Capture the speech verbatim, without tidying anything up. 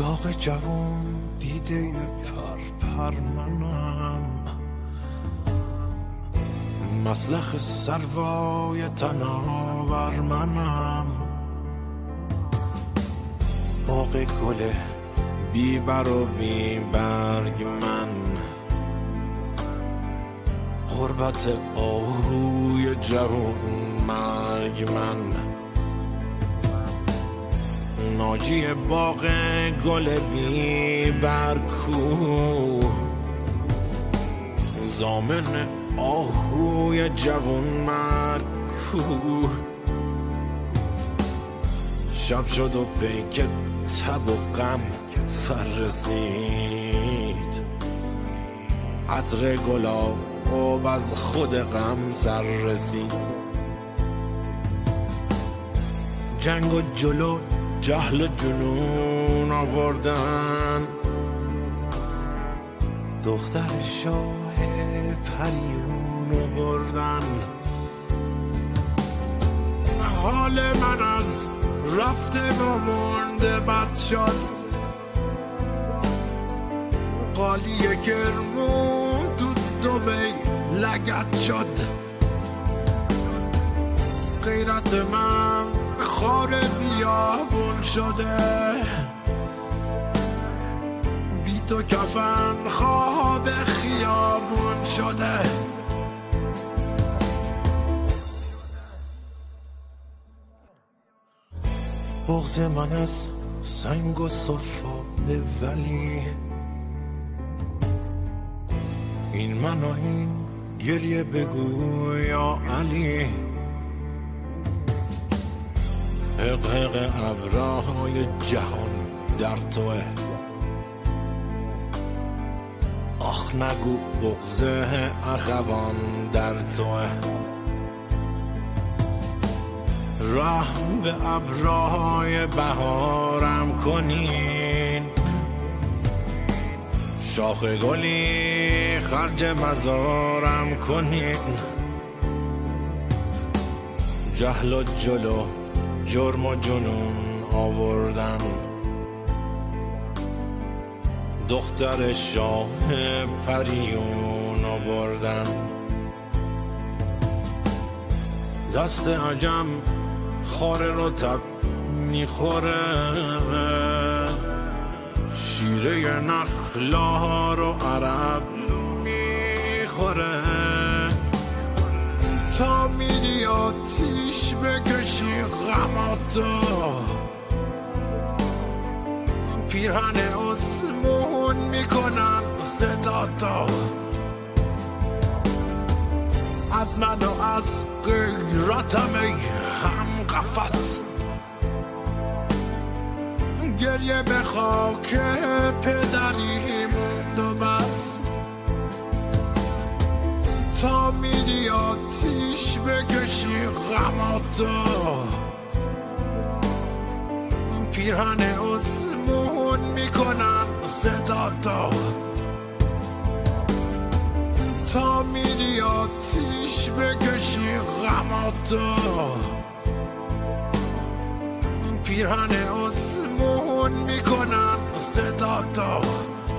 داغ جوون دیده پر پر منم، مسلخ سروای تناور منم، باغ گل بی بر و بی برگ من، غربت آهوی جوون مرگ من، ناجی باغ گل بی برکو، زامن آهوی جوون مرگ کو، شب شد و پیک تب و غم سر رسید، عطر گلاب از خود غم سر رسید، جنگ و جلو جهل و جنون آوردن، دختر شاه پریون بردن، حال من از رفته و مونده بد شد، قالی کرمون تو دوبی لگت شد، غیرت من خار بیابون شده، بی تو کفن خواب خیابون شده، بغض من از سنگ و صفاله، ولی این من و این گریه بگو یا علی، حقق ابرهای جهان در توه، آخ نگو بغض اخوان در توه، رحم به ابرهای بهارم کنین، شاخ گلی خرج مزارم کنین، جهل و جلو جرم و جنون آوردن، دختر شاه پریون آوردن، دست عجم خار رو تب میخوره، شیره نخلا رو عرب میخوره، تا میری آتیش بکشی غماتو، پیرهن اسمون میکنن صداتو، از من و از غیرتم ای هم قفص، گریه به خاک پدری موند و بس، تا میری آتیش بکشی غماتو، پیرهن اسمون میکنن صداتو، تا میری آتیش بکشی غماتو، پیرهن اسمون میکنن صداتو.